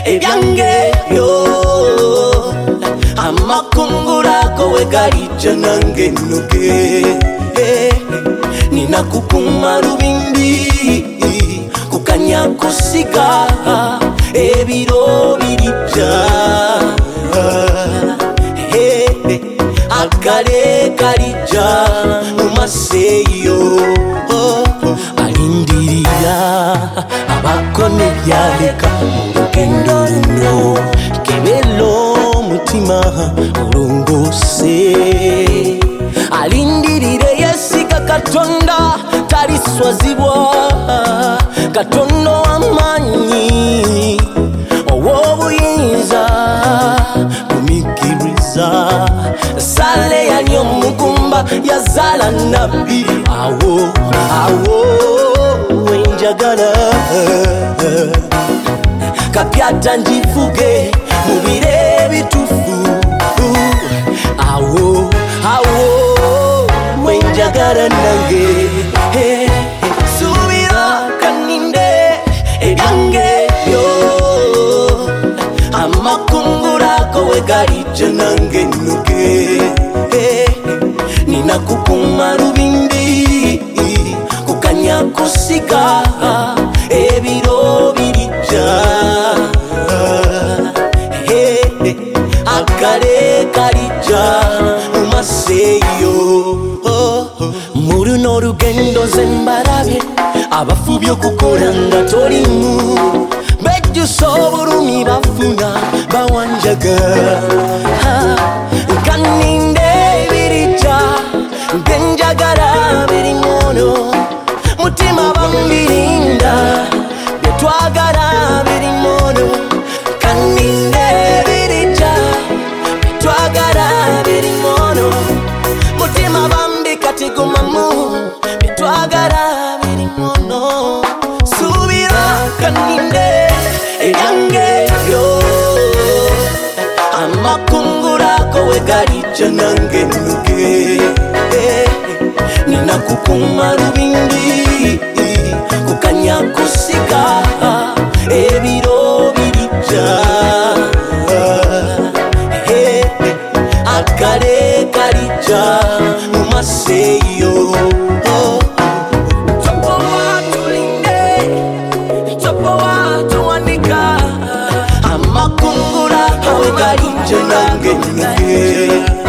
ebyange yo amakungula kowe galija nange nuge nina kupuma lubindi kukanya kusiga ebiro birija akale kalija mumaseyo alindirira abakone byaleka urugendo runo kebelo mutima urungose alindirire yesiga katonda tariswazibwa katondo amanyi owobuyinza kumikiriza sale yanyo mugumba yazala nabi awo wenjagala kapyata njifuge mubire bitufu awo wenjagala nange subira kaninde ebyange yo amakungula kowe galija nange nuge nina kupuma lubindi kukanya kusiga ebiro birija akale kalija mumaseyo muruno rugendo zembarabe abafubi okukola nga tolimu bejjusa obulumi bafuna bawanjaga kaninde birija benjagala birimono mutima bambirinda betwagala birimono kaninde birija betwagala birimono mutima bambi katigumamu betwagala birimono subira kaninde ebyange yo amakungula kowe galija nange nuge nina kupuma lubindi kukanya kusiga ebiro birija akale kalija mumaseyo amakungula kowe galija nange nuge